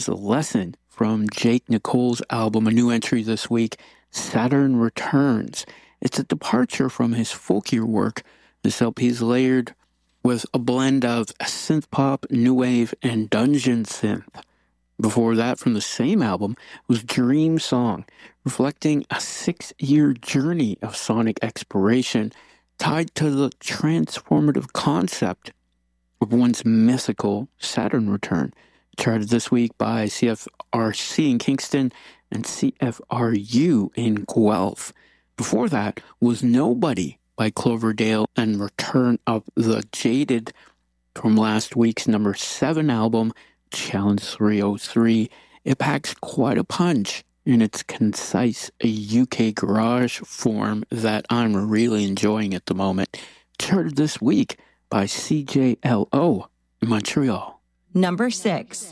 is Lesson from Jake Nicole's album, a new entry this week, Saturn Returns. It's a departure from his folkier work. This LP is layered with a blend of synth pop, new wave, and dungeon synth. Before that, from the same album, was Dream Song, reflecting a 6-year journey of sonic exploration tied to the transformative concept of one's mythical Saturn return. Charted this week by CFRC in Kingston and CFRU in Guelph. Before that was Nobody by Cloverdale and Return of the Jaded from last week's number 7 album, Challenge 303. It packs quite a punch in its concise UK garage form that I'm really enjoying at the moment. Charted this week by CJLO in Montreal. Number 6.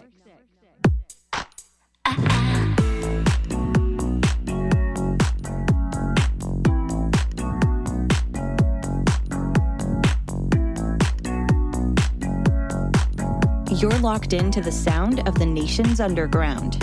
You're locked into the sound of the nation's underground.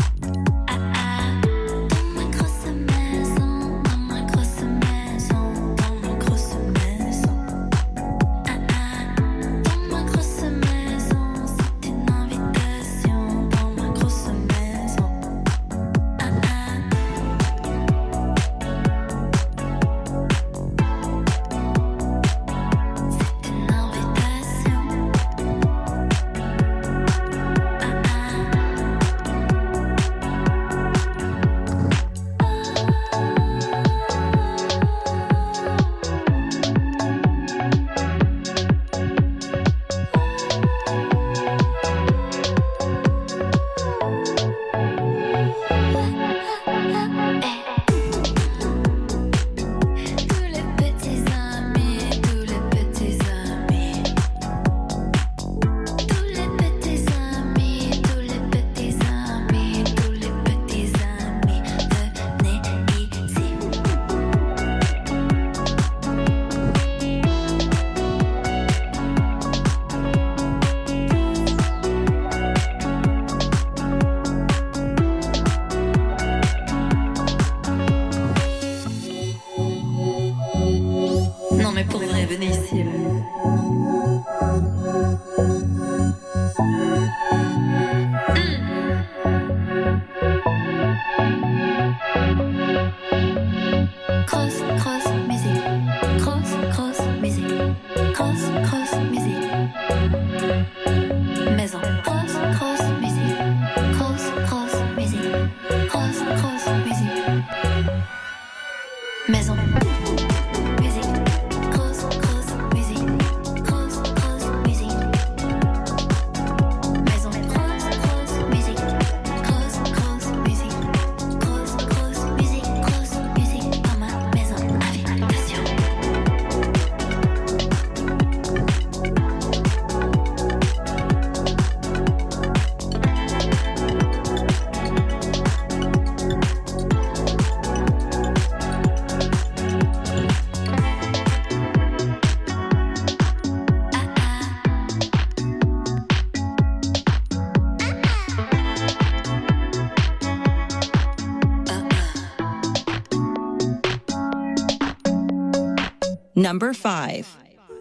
Number 5.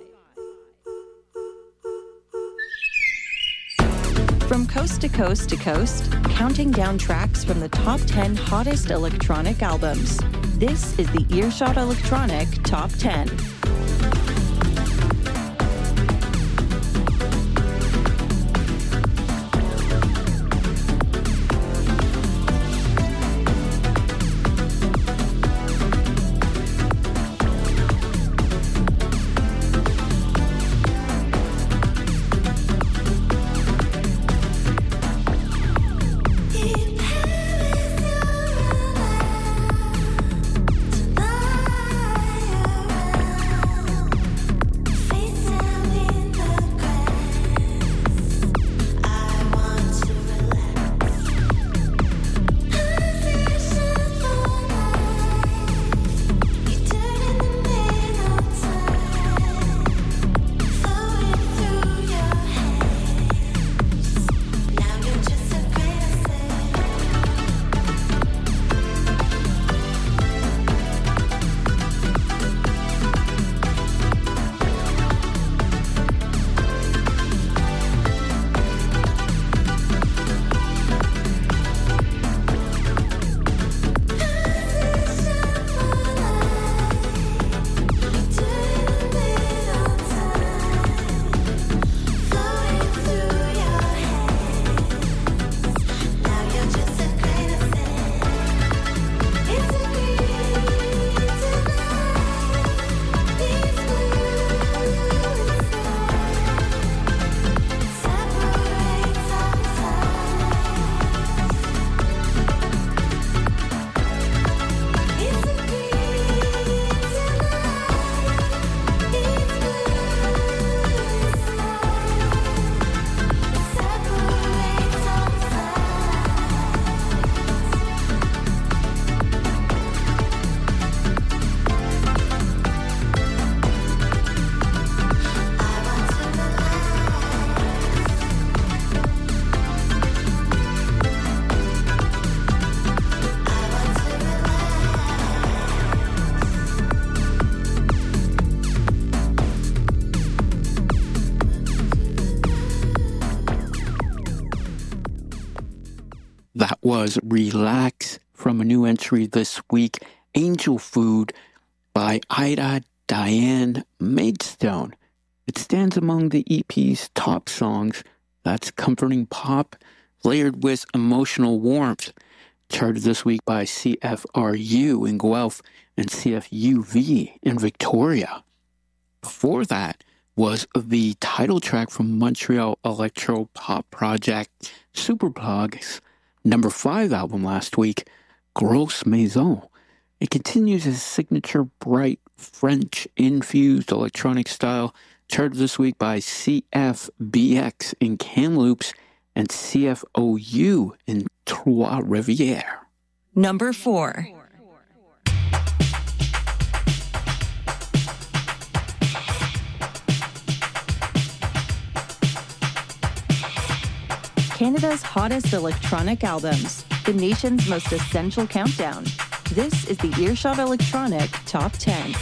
From coast to coast to coast, counting down tracks from the top 10 hottest electronic albums. This is the Earshot Electronic Top 10. was Relax from a new entry this week, Angel Food by Ida Diane Maidstone. It stands among the EP's top songs. That's comforting pop, layered with emotional warmth. Charted this week by CFRU in Guelph and CFUV in Victoria. Before that was the title track from Montreal electro pop project Superplug's number 5 album last week, Grosse Maison. It continues his signature bright French-infused electronic style, charted this week by CFBX in Kamloops and CFOU in Trois-Rivières. Number 4. Canada's hottest electronic albums, the nation's most essential countdown. This is the Earshot Electronic Top 10.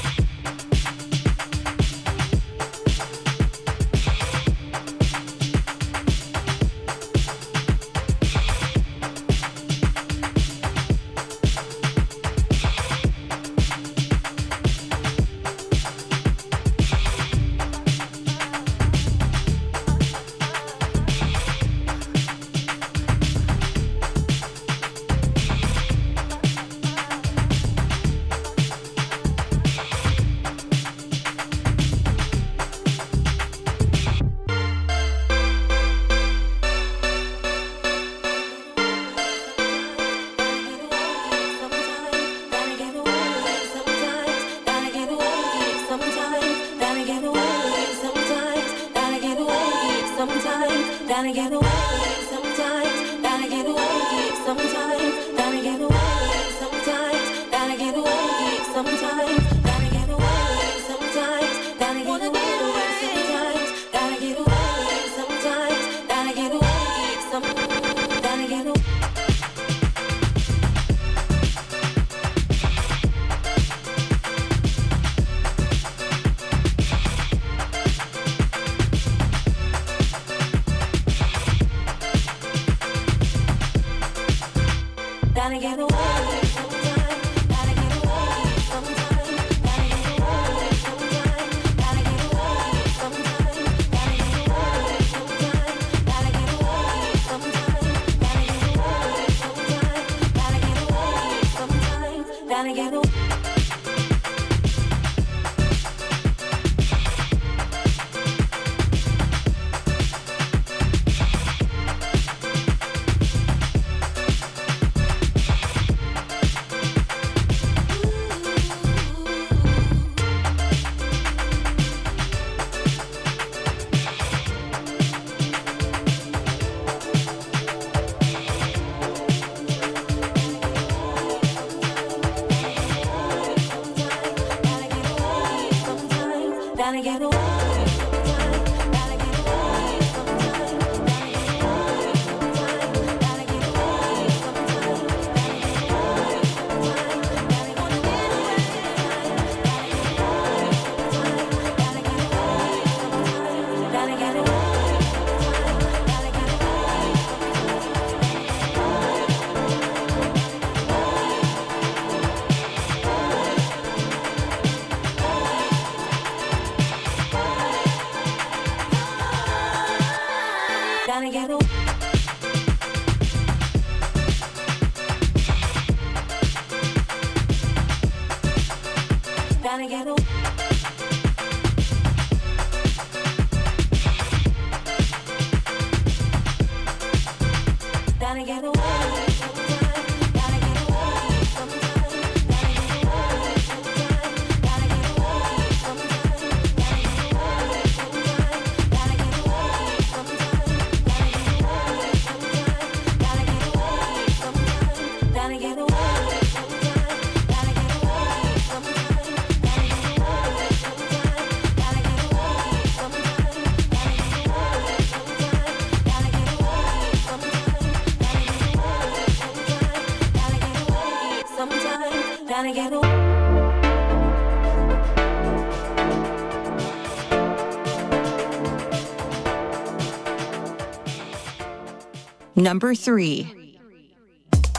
Number 3.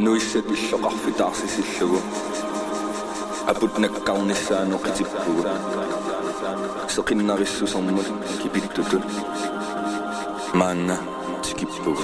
nuissatillоqarfitaarsisillugu aputnakkarnissaanoqitippugu seqinnarissusermut kipittutut maanna tikippugu.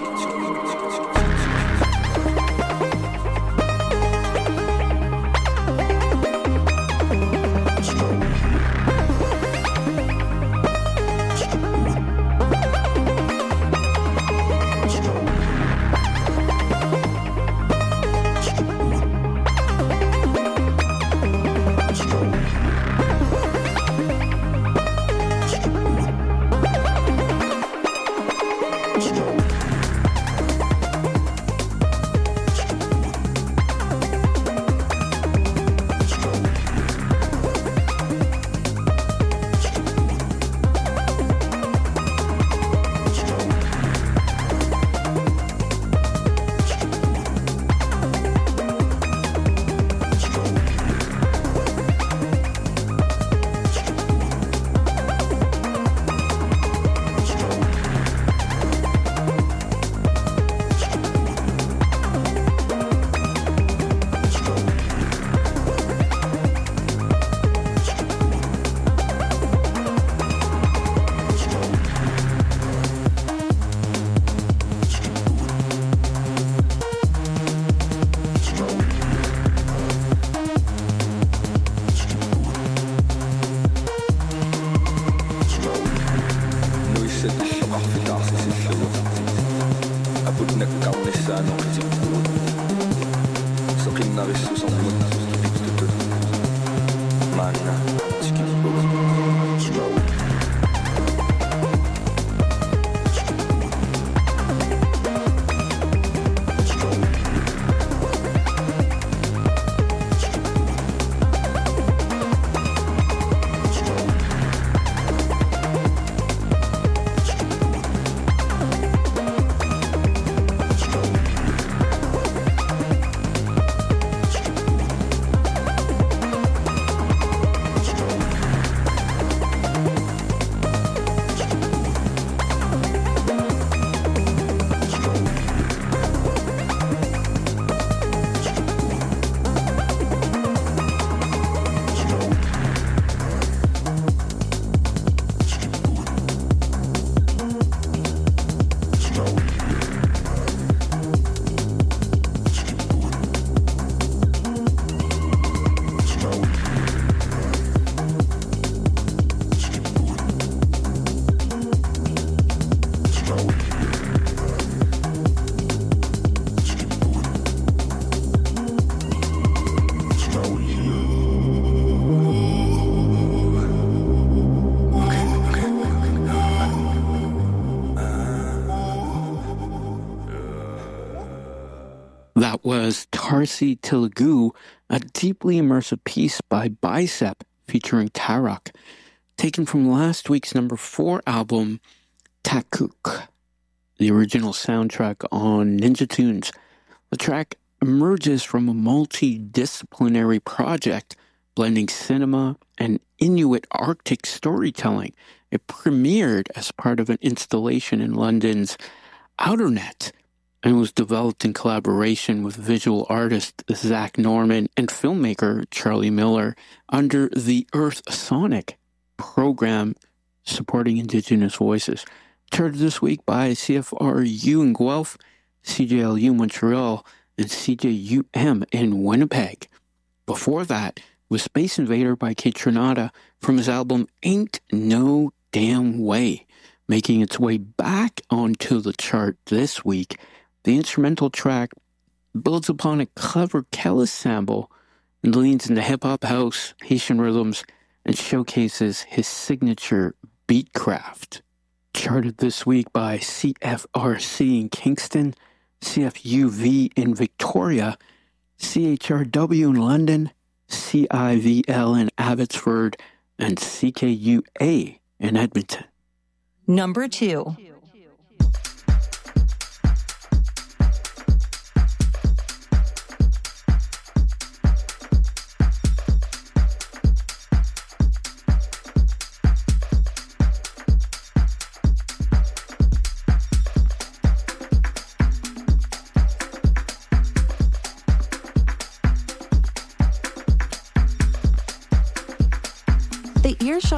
That was Tarsi Telugu, a deeply immersive piece by Bicep featuring Tarak, taken from last week's number 4 album, Takuk, the original soundtrack on Ninja Tunes. The track emerges from a multidisciplinary project blending cinema and Inuit Arctic storytelling. It premiered as part of an installation in London's Outernet and was developed in collaboration with visual artist Zach Norman and filmmaker Charlie Miller under the Earth Sonic program supporting Indigenous voices. Charted this week by CFRU in Guelph, CJLU Montreal, and CJUM in Winnipeg. Before that was Space Invader by Kaytranada from his album Ain't No Damn Way, making its way back onto the chart this week. The instrumental track builds upon a clever Kellis sample and leans into hip-hop, house, Haitian rhythms, and showcases his signature beatcraft. Charted this week by CFRC in Kingston, CFUV in Victoria, CHRW in London, CIVL in Abbotsford, and CKUA in Edmonton. Number 2.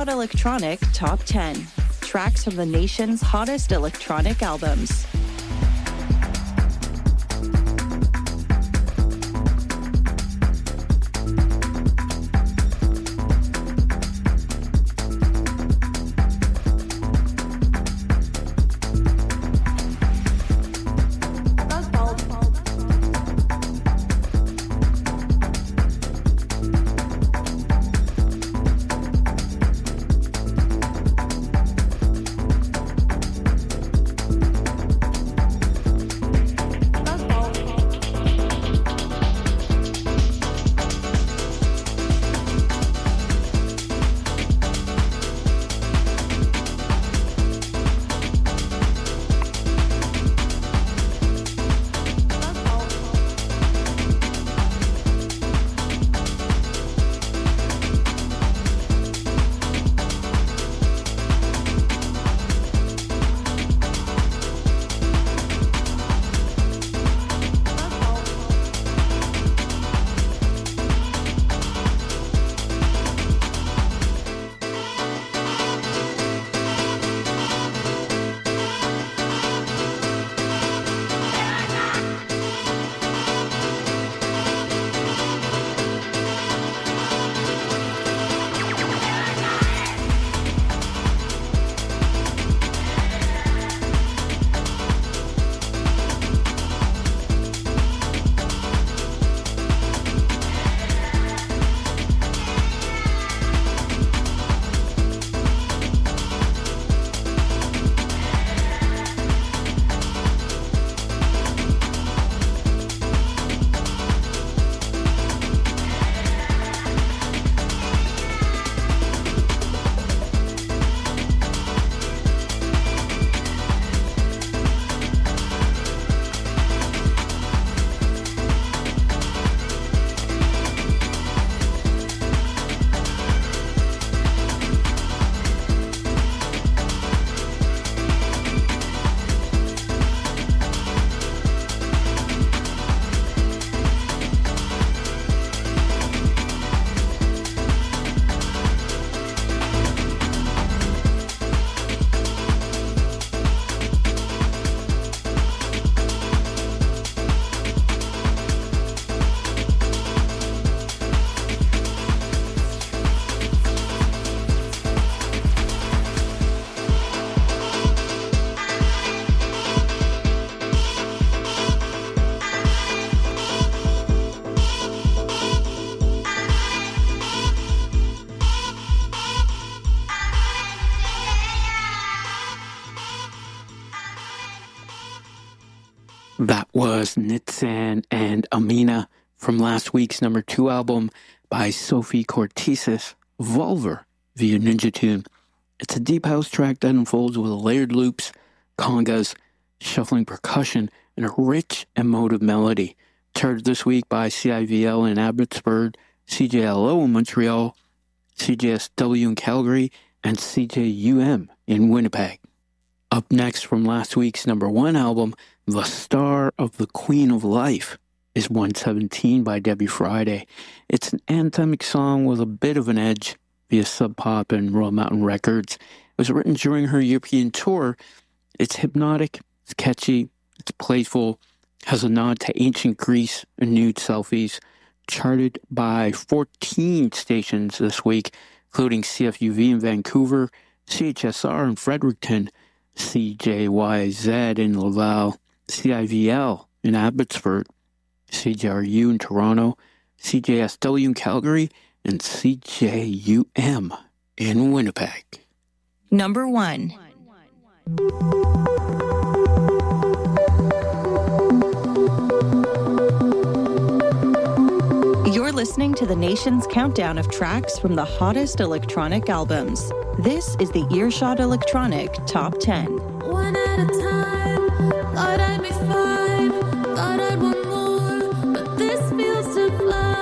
Earshot Electronic Top 10. Tracks from the nation's hottest electronic albums. That was Nitsan and Amina from last week's number 2 album by Sophie Cortesis, Volver, via Ninja Tune. It's a deep house track that unfolds with layered loops, congas, shuffling percussion, and a rich, emotive melody. Charted this week by CIVL in Abbotsford, CJLO in Montreal, CJSW in Calgary, and CJUM in Winnipeg. Up next from last week's number 1 album, The Star of the Queen of Life, is 117 by Debbie Friday. It's an anthemic song with a bit of an edge via Sub Pop and Royal Mountain Records. It was written during her European tour. It's hypnotic, it's catchy, it's playful, has a nod to ancient Greece and nude selfies. Charted by 14 stations this week, including CFUV in Vancouver, CHSR in Fredericton, CJYZ in Laval, CIVL in Abbotsford, CJRU in Toronto, CJSW in Calgary, and CJUM in Winnipeg. Number 1. You're listening to the nation's countdown of tracks from the hottest electronic albums. This is the Earshot Electronic Top 10. One at a time, thought I'd be fine, thought I'd want more, but this feels sublime.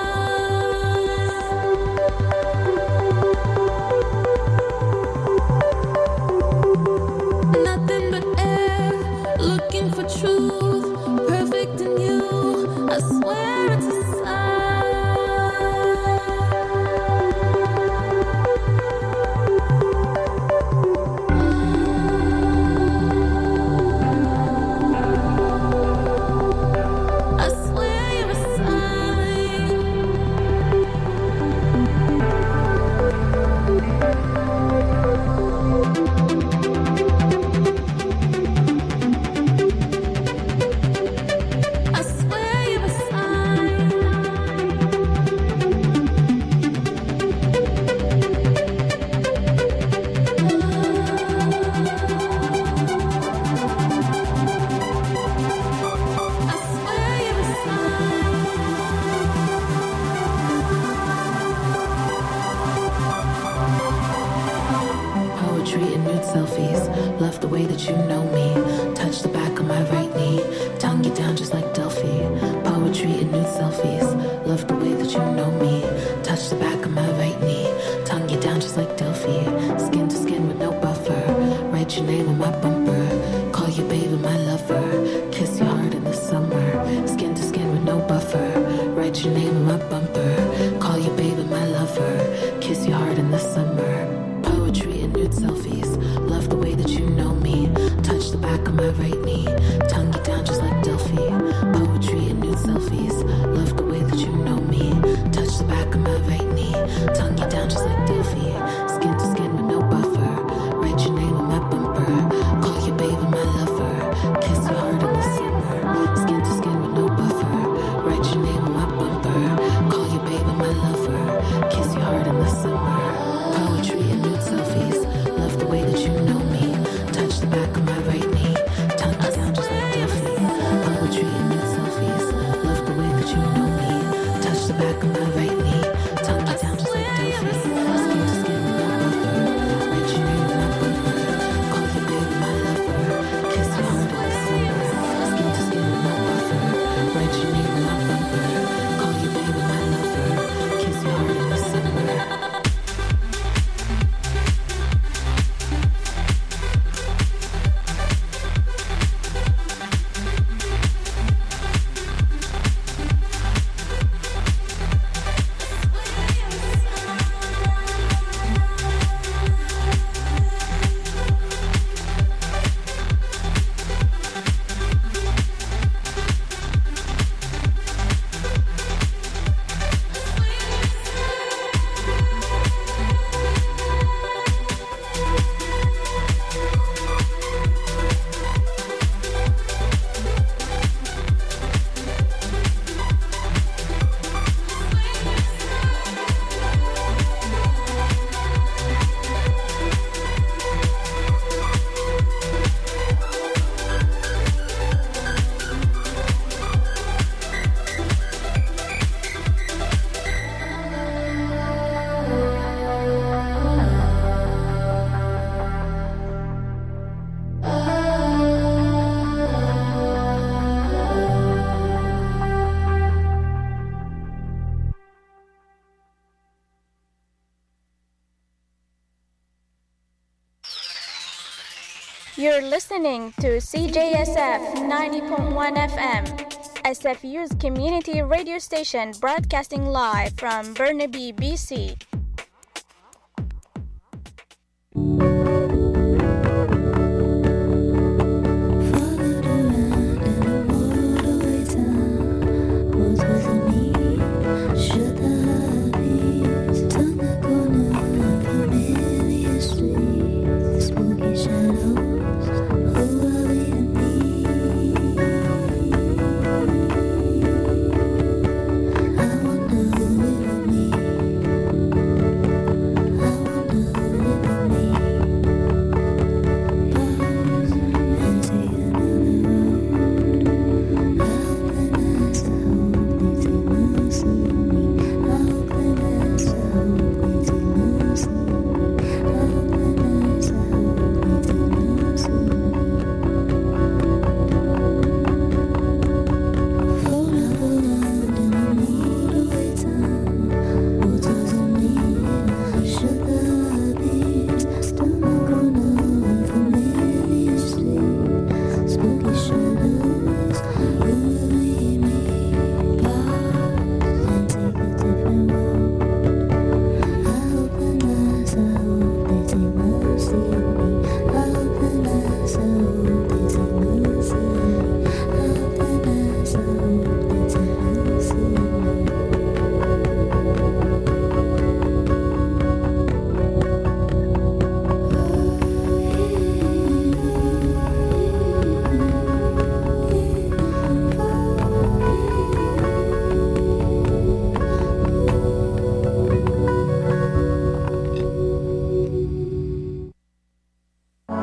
Nothing but air, looking for truth, perfect in you, I swear it's a sign. Poetry and nude selfies. Love the way that you know me. Touch the back of my right knee. Tongue you down just like Delphi. Poetry and nude selfies. Love the way that you know me. Touch the back of my right knee. Tongue you down just like Delphi. Skin to skin with no buffer. Write your name on my bumper. Call you baby my lover. Kiss you hard in the summer. Skin to skin with no buffer. Write your name on my bumper. Call you baby my lover. Kiss you hard in the summer. Poetry and nude selfies. Love the way that you know me. Touch the back of my right knee. Tongue you down just like Delphi. Poetry and nude selfies. Love the way that you know me. Touch the back of my right knee. Tongue you down just like Delphi. Skin to skin with no buffer. Write your name on my bumper. Call you baby my lover. Kiss you hard in the summer. Skin to skin with no buffer. Write your name on my bumper. Call you baby my lover. Kiss you hard in the summer. Poetry and nude selfies. Love the way that you know me. Touch the back of my right knee. Tongue you down just like Delphi. Poetry and nude selfies. Love the way that you know me. Touch the back of my right knee. Tongue you down just like Delphi. Skin to skin with no buffer. Write your name on my bumper. Call you baby my lover. Kiss you hard in the summer. Skin to skin with no buffer. Write your name on my bumper. Call you baby my lover. Kiss you hard in the summer. You're listening to CJSF 90.1 FM, SFU's community radio station broadcasting live from Burnaby, BC.